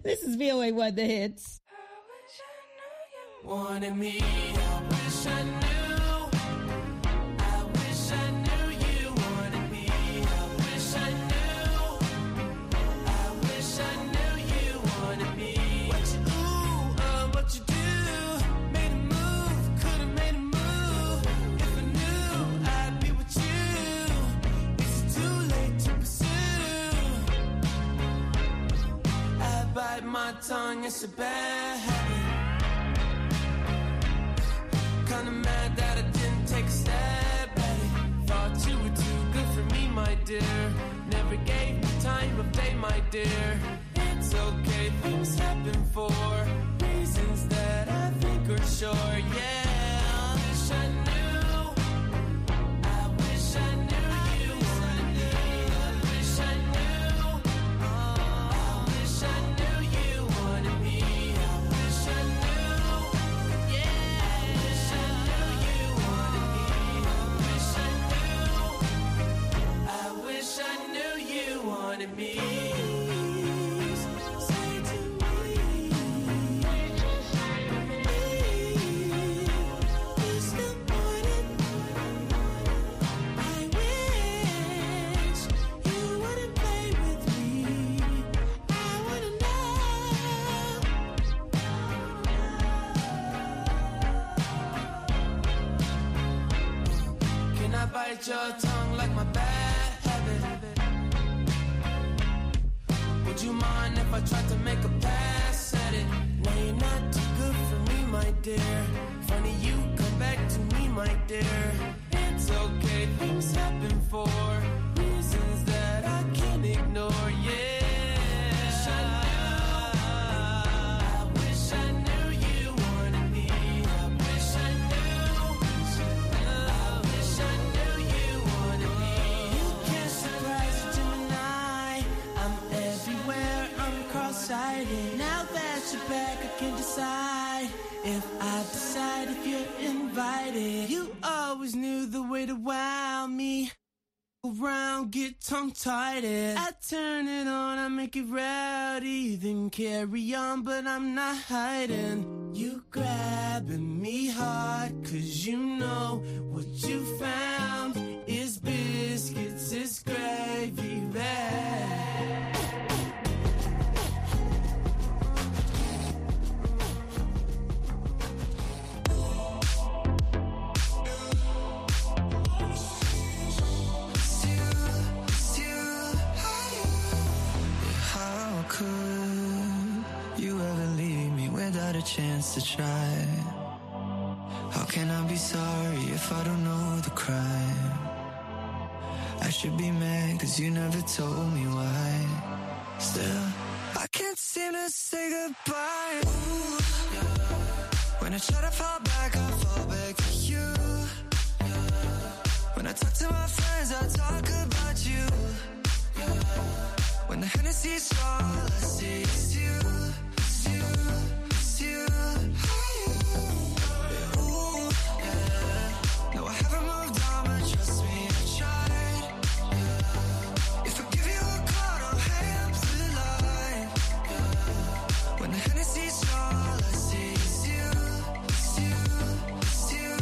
This is VOA1 The Hits. Wanted me, I wish I knew. I wish I knew you wanted me. I wish I knew. I wish I knew you wanted me. What you do, made a move, could've made a move. If I knew I'd be with you, is it too late to pursue? I bite my tongue, it's a bad habit. Kinda mad that I didn't take a stab at it. Thought you were too good for me, my dear. Never gave me time of day, my dear. It's okay, things happen for reasons that I think are sure, yeah. I wish I knew. I wish I knew you wanted me. I wish I knew. I wish I knew you wanted me. I wish I knew. Yeah. I wish I knew you wanted me. I wish I knew. I wish I knew you wanted me. Bite your tongue like my bad habit. Would you mind if I tried to make a pass at it? No, you're not too good for me, my dear. Funny you come back to me, my dear. It's okay, things happen for reasons that I can't ignore, yeah. Now that you're back, I can decide if I decide if you're invited. You always knew the way to wow me. Around, get tongue-tied. I turn it on, I make it rowdy. Then carry on, but I'm not hiding. You grabbing me hard, cause you know what you found is biscuits, is gravy bag. Without a chance to try. How can I be sorry if I don't know the crime? I should be mad cause you never told me why. Still, I can't seem to say goodbye. Ooh, yeah. When I try to fall back, I fall back to you. Yeah. When I talk to my friends, I talk about you. Yeah. When the Hennessy's all I see is you. It's you. You, ooh, yeah. No, I haven't moved on, but trust me, I tried. Yeah. If I give you a call, don't hang up the line. Yeah. When the Hennessy's all I see is you, it's you, it's you.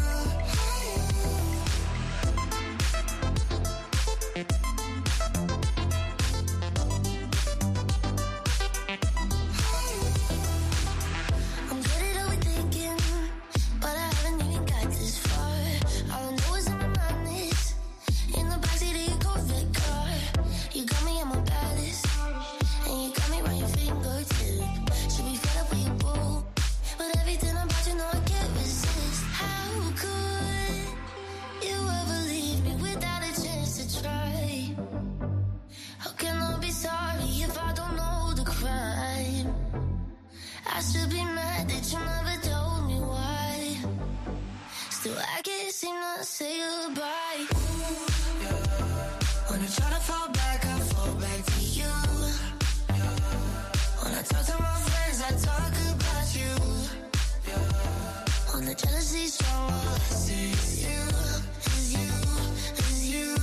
Say goodbye. Ooh, yeah. When I try to fall back, I fall back to you. Yeah. When I talk to my friends, I talk about you. Yeah. When the jealousy's strong, all I see is you, is you, is you.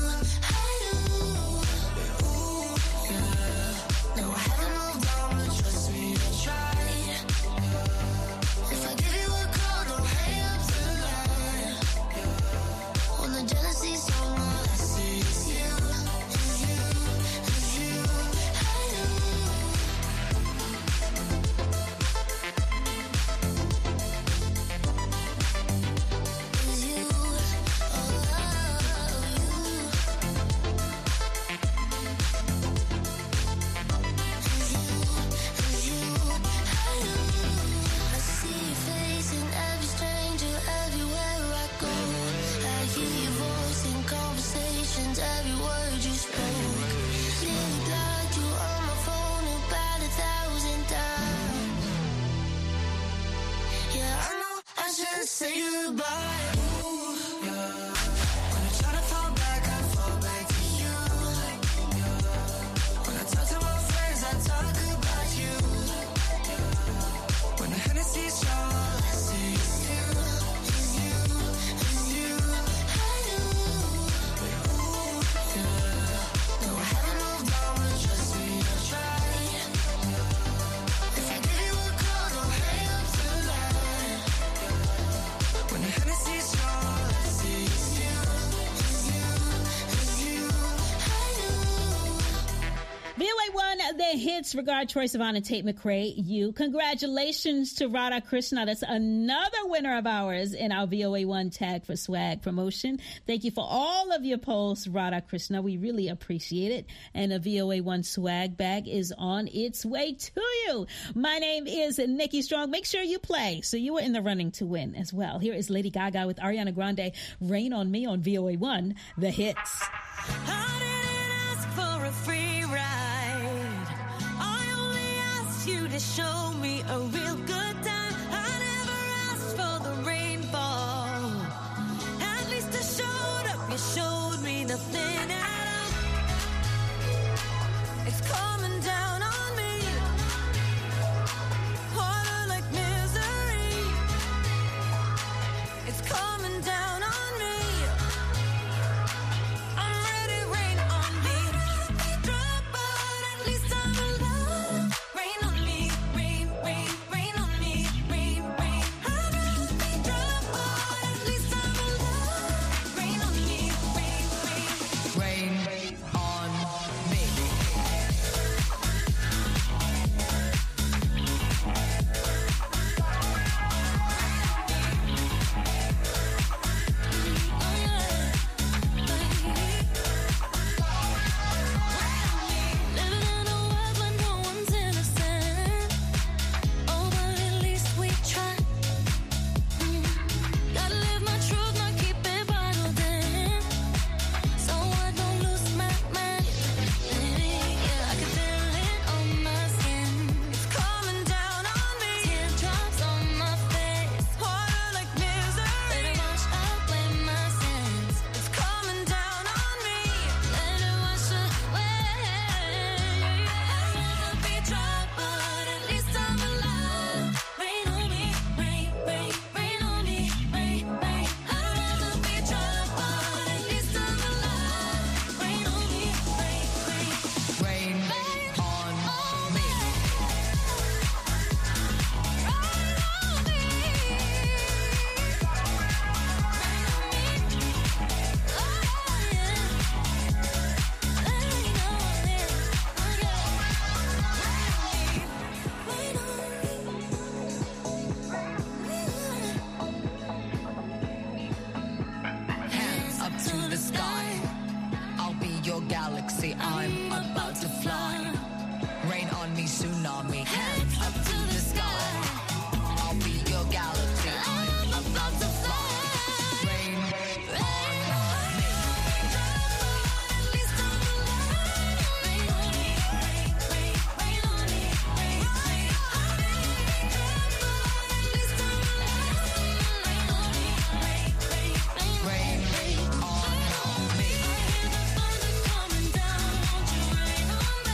Ooh, yeah. No, I haven't moved on, but trust me, I goodbye. Ooh, yeah. When I try to fall back, I fall back to you. Yeah. When I talk to my friends, I talk about you. Yeah. When the Hennessy's strong, all I see is you. Is you, is you. I do. Ooh, yeah. No, I haven't moved on, but trust me, I'll try. If I give you a call, don't hang up tonight. When the Hennessy's strong, all I see is you. Is you, is you. I do. VOA1, the hits. Regard Troye Sivan and Tate McRae. You. Congratulations to Radha Krishna. That's another winner of ours in our VOA1 Tag for Swag promotion. Thank you for all of your posts, Radha Krishna. We really appreciate it. And the VOA1 swag bag is on its way to you. My name is Nikki Strong. Make sure you play so you are in the running to win as well. Here is Lady Gaga with Ariana Grande, Rain on Me on VOA1, the hits. I didn't ask for a free ride. I only asked you to show me a real good time. I never asked for the rainfall. At least I showed up. You showed me nothing at all. It's coming down on me. Water like misery. It's coming down on me. I'm ready, rain on me. Drop, but at least I'm alive. Rain on me, rain, rain, rain on me, rain, rain. I'd rather be drop, but at least I'm alive. Rain on me, rain, rain. Rain on me. Living in a world where no one's innocent. Oh, but at least we try. Gotta live my truth, not keep it bottled in. So I don't lose my mind. Yeah, I can feel it on my skin. It's coming down on me. Teardrops on my face. Water like misery. Let it wash away my sins. It's coming down on me. Let it wash away. I'd rather be dry, but at least I'm alive. Rain on me, rain, rain, rain on me, rain, rain. I'd rather be dry, but at least I'm alive. Rain on me, rain, rain. Rain on me. Hands up to the sky. I'll be your galaxy. I'm about to fly. Rain on me, tsunami. Hands up to the sky. I'll be your galaxy. I'm about to fly. Rain on me. At least I'm alive. Rain on me, rain, rain, rain on me, rain, rain. At least I'm alive. Rain on me, rain, rain, rain. Rain on me. Thunder coming down, won't you rain on me?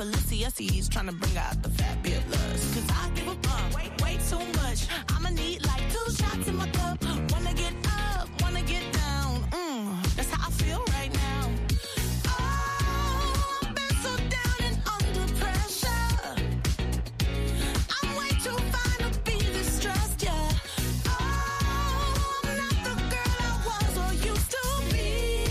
Balenciennes trying to bring out the fabulous. Cause I give a fuck, way too much. I'ma need like 2 shots in my cup. Wanna get up, wanna get down. That's how I feel right now. Oh, I've been so down and under pressure. I'm way too fine to be this stressed, yeah. Oh, I'm not the girl I was or used to be.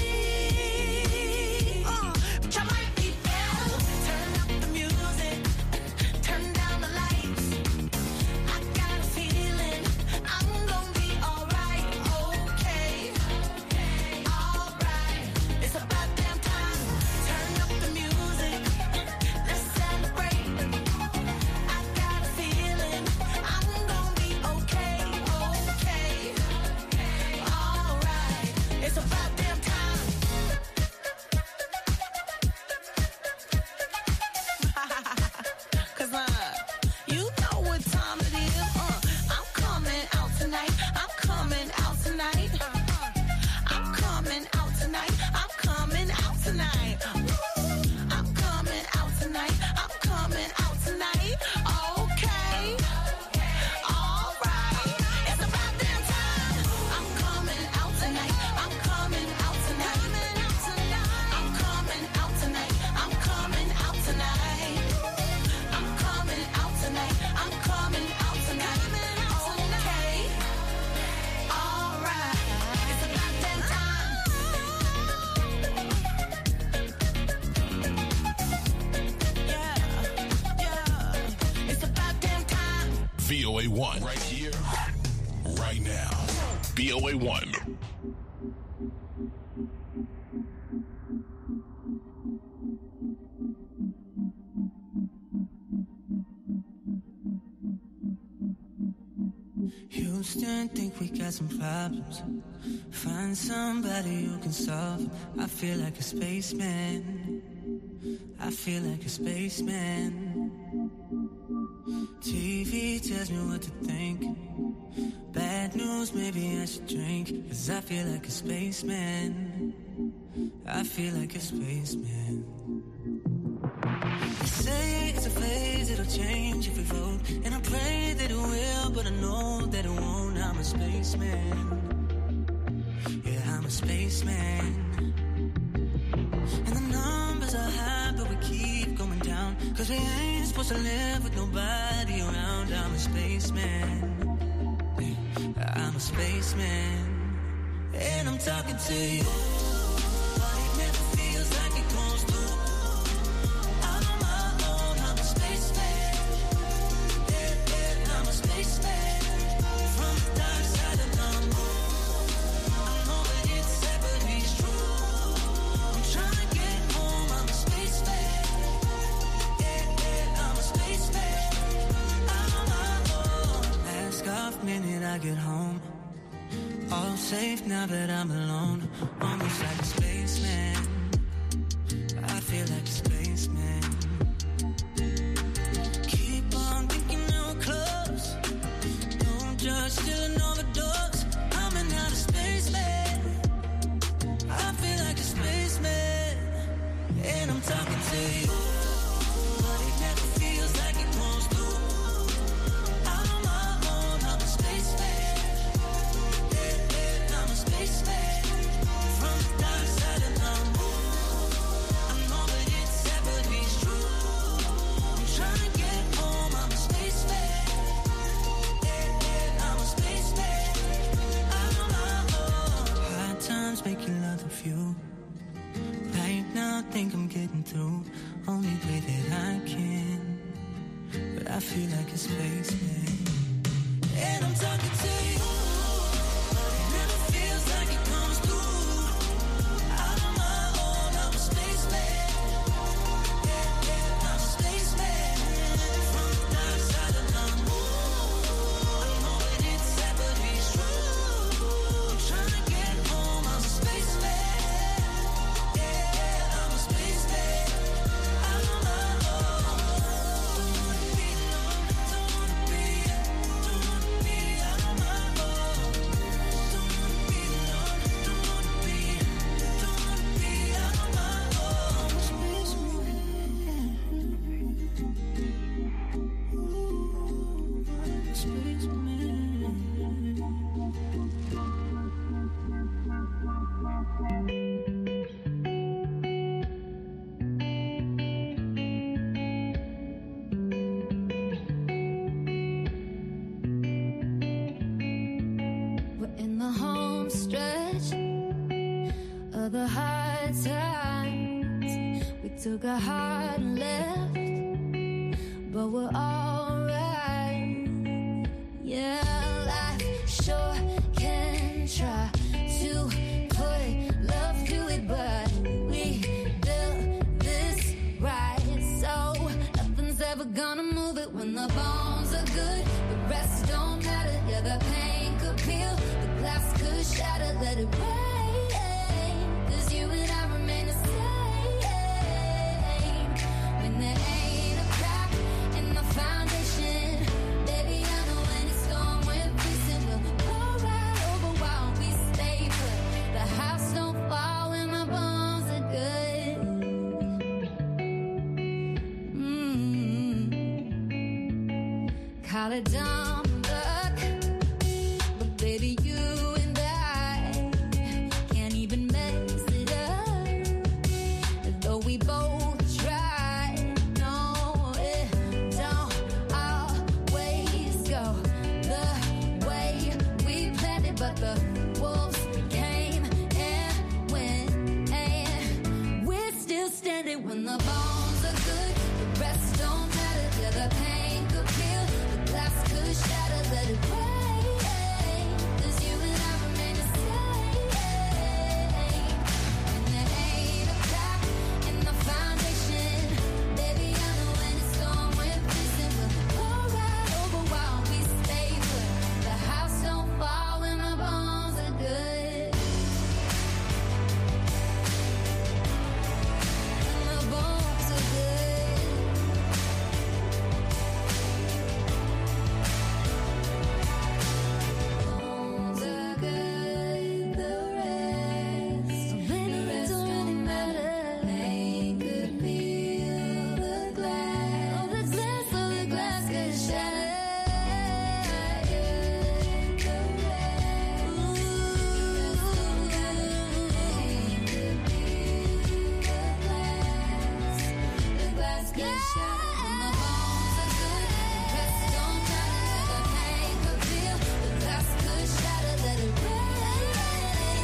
But I might be better. Turn up the music, turn down the lights. I got a feeling I'm gonna be alright, okay, alright. It's about damn time. Turn up the music, let's celebrate. I got a feeling I'm gonna be okay, alright. It's about damn time. Cause you know what time it is. I'm coming out tonight. I'm coming out tonight. I'm coming out tonight. I'm coming out tonight. I'm coming out tonight. I'm coming out tonight. Okay. Alright. It's about damn time. I'm coming out tonight. I'm coming out tonight. I'm coming out tonight. I'm coming out tonight. I'm coming out tonight. I'm coming out tonight. Okay. Alright. It's about damn time. Yeah. It's about damn time. VOA1. Right here, right now. VOA1. Houston, think we got some problems. Find somebody who can solve them. I feel like a spaceman. I feel like a spaceman. TV tells me what to think. Bad news, maybe I should drink. Cause I feel like a spaceman. I feel like a spaceman. They say it's a phase, it'll change if we vote. And I pray that it will, but I know that it won't. I'm a spaceman. Yeah, I'm a spaceman. And the numbers are high, but we keep going down. Cause we ain't supposed to live with nobody around. I'm a spaceman. Yeah, I'm a spaceman. And I'm talking to you. But it never feels like it comes through. I'm on my own, I'm a spaceman. Yeah, I'm a spaceman. From the dark side of the moon. I know that it's sad, but it's true. I'm trying to get home, I'm a spaceman. Yeah, I'm a spaceman. I'm on my own. Last off minute I get home. All safe now that I'm alone. Almost like a spaceman. I feel like a spaceman. Keep on thinking that we're close. Don't judge, still an overdose. I'm an outer spaceman. I feel like a spaceman. And I'm talking to you. But it never feels like it comes through. I'm on my own, I'm a spaceman. I'm a spaceman. From the dark side of the moon. I know that it's sad, but it's true. I'm trying to get home, I'm a spaceman. I'm a spaceman. I'm on my own. Hard times make you love the few. Right now, I think I'm getting through. Only way that I can. But I feel like a spaceman. And I'm talking to you. But it never feels like it comes through. I'm on my own, I'm a spaceman. I'm a spaceman. From the dark side of the moon. I know that it's sad, but it's true. I'm trying to get home, I'm a spaceman. I'm a spaceman. I'm on my own. Don't wanna be alone, don't wanna be the hard times. We took a hard left, but we're alright. Yeah, life sure can try to put love to it, but we built this right, so nothing's ever gonna move it. When the bones are good, the rest don't matter. Yeah, the pain could peel, the glass could shatter. Let it rain, 'cause you and I remain the same. When there ain't a crack in the foundation, baby, I know when it's storm, we're facing. We'll go right over while we stay put. The house don't fall when my bones are good. Call it dumb luck, but baby, you and I can't even mess it up. Though we both try, no, it don't always go the way we planned it. But the wolves came and went, and we're still standing. When the bones are good, the rest don't matter. Yeah, the pain could peel, the glass could shatter. Let it rain, 'cause you and I remain the same. When there ain't a crack in the foundation, baby, I know when it's storm, we're facing. We'll go right over while we stay put. The house don't fall when my bones are good. When my bones are good. Bones are good, the rest don't really matter. Pain could peel the glass, oh, the glass could shatter. The rest, pain could peel the glass could shatter. When the bones are good, the rest don't matter. The pain could peel, the glass could shatter. Let it rain,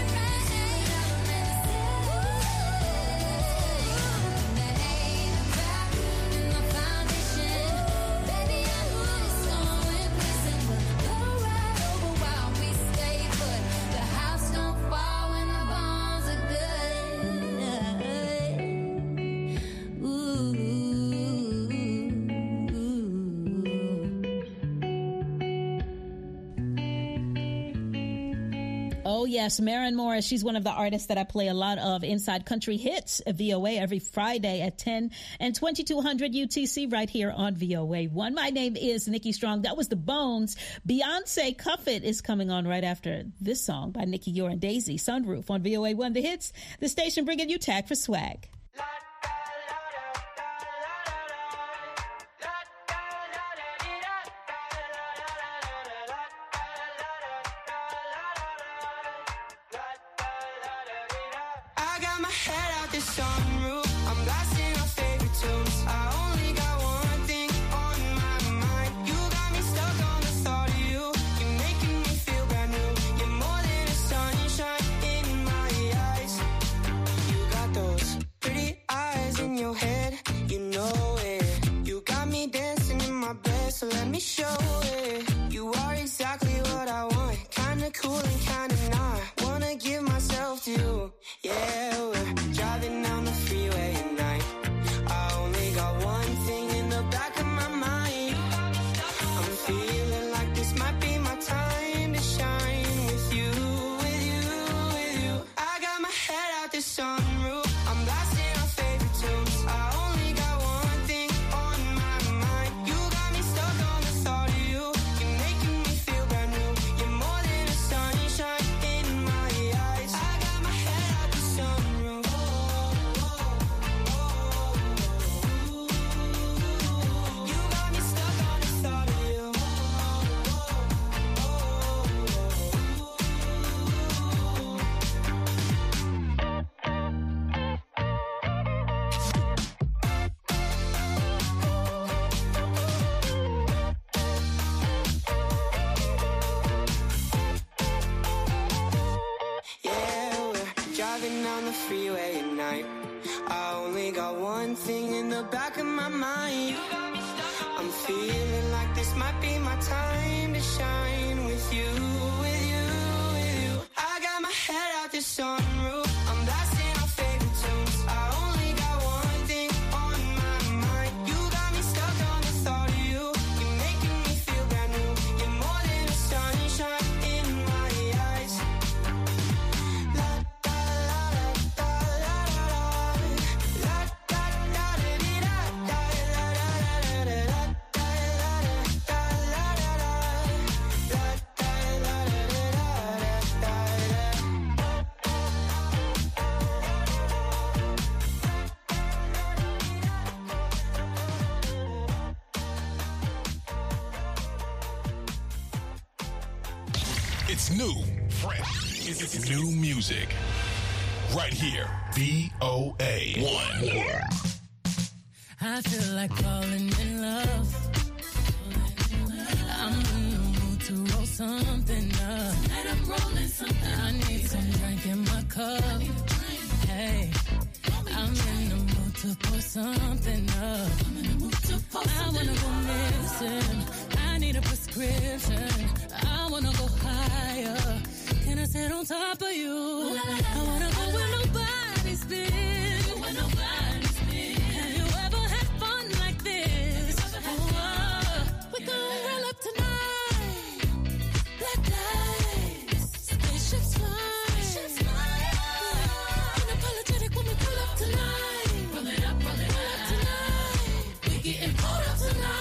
there ain't a crack in the foundation, baby, I know it's storm, we're facing. We'll go right over while we stay put. The house don't fall when the bones are good. Ooh. Oh, yes, Maren Morris. She's one of the artists that I play a lot of inside Country Hits VOA every Friday at 10 and 2200 UTC right here on VOA1. My name is Nikki Strong. That was The Bones. Beyonce Cuff It is coming on right after this song by Nikki Ure and Daisy, Sunroof on VOA1 The Hits, the station bringing you Tag for Swag. I got my head out the sunroof. I'm blasting our favorite tunes. I only got one thing on my mind. You got me stuck on the thought of you. You're making me feel brand new. You're more than a sunshine in my eyes. You got those pretty eyes in your head. You know it. You got me dancing in my bed, so let me show it. You are exactly what I want. Kinda cool and kinda not. Wanna give myself to you. Yeah, we're driving down the freeway at night. I only got one thing in the back of my mind. I'm feeling like this might be my time to shine with you, with you, with you. I got my head out the sunroof. I'm blasting our favorite tunes. I only got one thing on my mind. You got me stuck on the thought of you. You're making me feel brand new. You're more than a sunshine in my eyes. I got my head out the sunroof. driving down the freeway at night. I only got one thing in the back of my mind. I'm feeling like this might be my time to shine with you, with you, with you. I got my head out the sunroof. I'm blasting our favorite tunes. I only got one thing on my mind. You got me stuck on the thought of you. You're making me feel brand new. You're more than the sunshine in my eyes. La da la da la la la. La da da da da da la la la la. It's new, fresh. It's new music. Right here. VOA1. I feel like falling in love. I'm in the mood to roll something up. Tonight I'm rolling something. I need some drink in my cup. Hey, I'm in the mood to pour something up. I wanna go missing. I need a prescription. I wanna go higher. Can I sit on top of you? I wanna go where nobody's been. Have you ever had fun like this? We gon' roll up tonight. Black lights, spaceships fly. Unapologetic when we pull up tonight. Roll it up tonight. We getting pulled up tonight.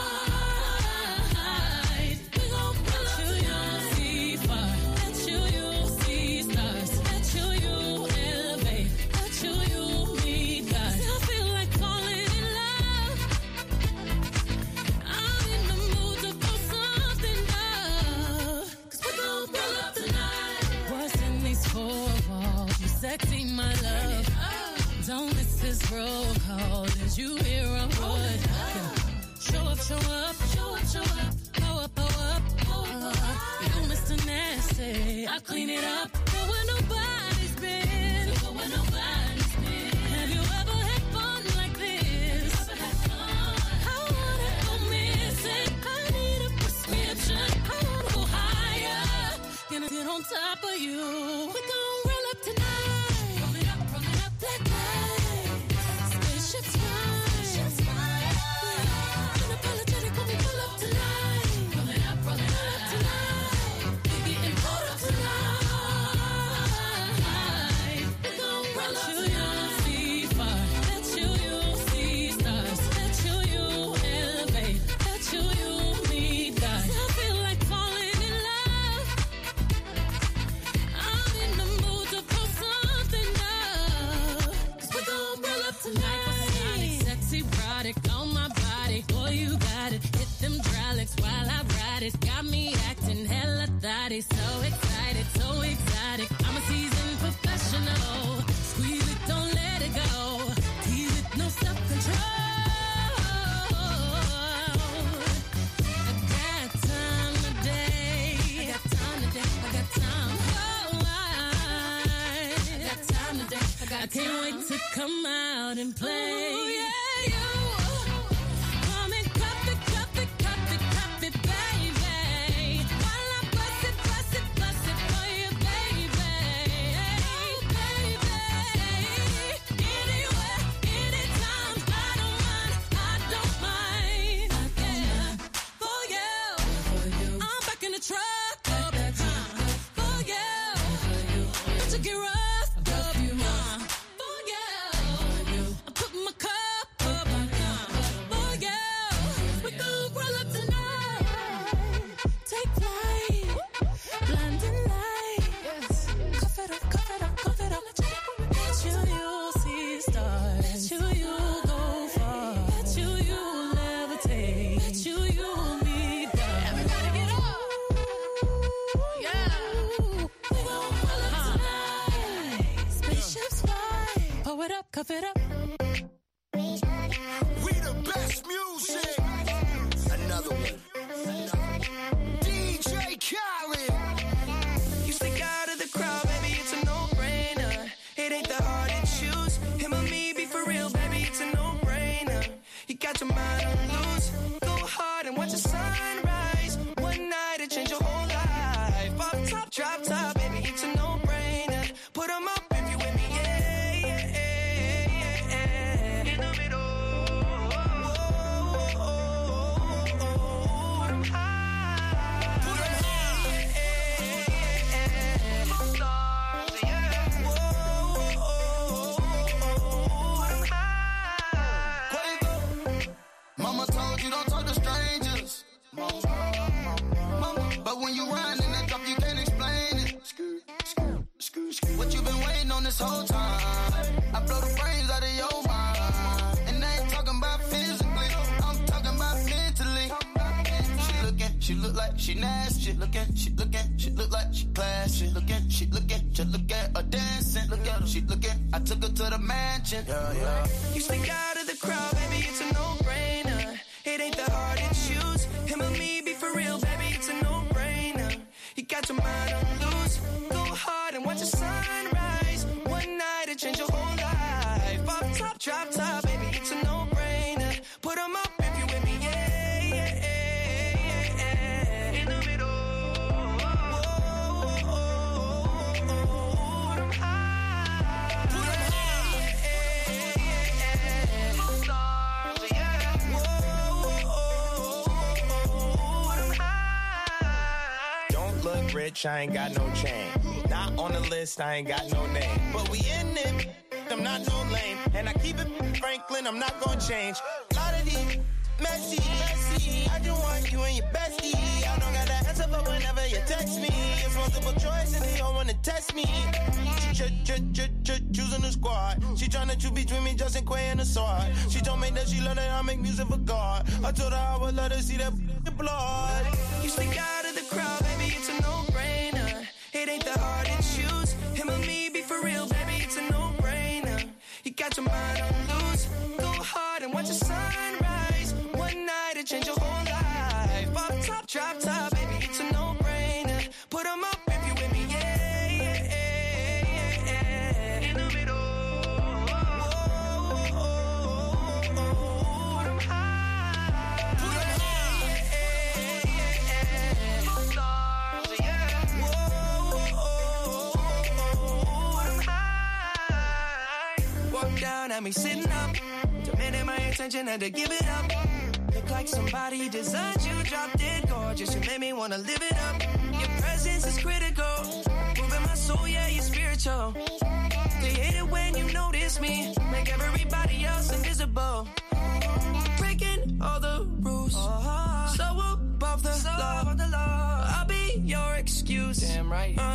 Sexy, my love. Don't miss this roll call. As you hear a wood. Show up. Pull up. You Mr. Nasty. I clean it up. Go where nobody's been. Have you ever had fun like this? I wanna go missing. I need a prescription. I wanna go higher. Gonna get on top of you. We gon' roll up tonight. Black lights, spaceships fly. Unapologetic when we pull up tonight. Roll it up tonight. We getting pulled up tonight. We gon' roll up tonight. See far, let you see stars, let you elevate, let you meet God. I feel like falling in love. I'm in the mood to pull something up. 'Cause we gon' roll up tonight. Sexy product on my body. Boy, you got it. Hit them hydraulics while I ride it. Got me acting hella thotty. So excited, so exotic. I'm a seasoned professional. Squeeze it, don't let it go. Tease it, no self-control. I got time today. I got time. Oh, I got time today. I can't wait to come out and play. Ooh, yeah, you. Come and cup it, baby. While I bust it for you, baby. Anywhere, anytime, I don't mind. Yeah. For you. I'm back in the truck. For you. Let you get rough. For you. I put my but when you run in that drop, you can't explain it. What you been waiting on this whole time? I blow the brains out of your mind. And I ain't talking about physically, I'm talking about mentally. She look like she nasty. She look like she classy. She look at her dancing. Look at her, she looking. I took her to the mansion. Yeah. You stick out of the crowd, baby, it's a no-brainer. It ain't that hard to choose. Him or me, be for real, baby, it's a no-brainer. You got your mind on loose. Go hard and watch the sunrise. One night it change your whole life. Off top, drop top, baby, it's a no-brainer. Put 'em up if you with me, yeah. In the middle. Put 'em high. Put 'em high. Stars, yeah. Put 'em high. Don't look rich, I ain't got no chain. Not on the list, I ain't got no name. But we in it, I'm not no lame. And I keep it Franklin, I'm not gonna change. Lot of these messy. I just want you and your bestie. I don't got the answer, but whenever you text me, it's multiple choice and they all wanna test me. Choosing the squad. She tryna choose between me, Justin Quay and the sword. She told me that she love that I make music for God. I told her I would let her see that blood. You stick out of the crowd, baby, it's a no-brainer. It ain't that hard to choose. Him or me, be for real, baby, it's a no-brainer. You got your mind on loose. Go hard and watch the sunrise. One night it change your whole life. Off top, drop top, baby, it's a no-brainer. Put 'em up if you with me, yeah. In the middle. Put 'em high. Put 'em high. Stars, yeah. Put 'em high. Walk down at me sitting up. Demanding my attention, had to give it up. Look like somebody designed you, dropped it gorgeous. You made me wanna live it up. Your presence is critical. Moving my soul, yeah, you're spiritual. They hate it when you notice me. Make everybody else invisible. Breaking all the rules. So above the law. I'll be your excuse. Damn right.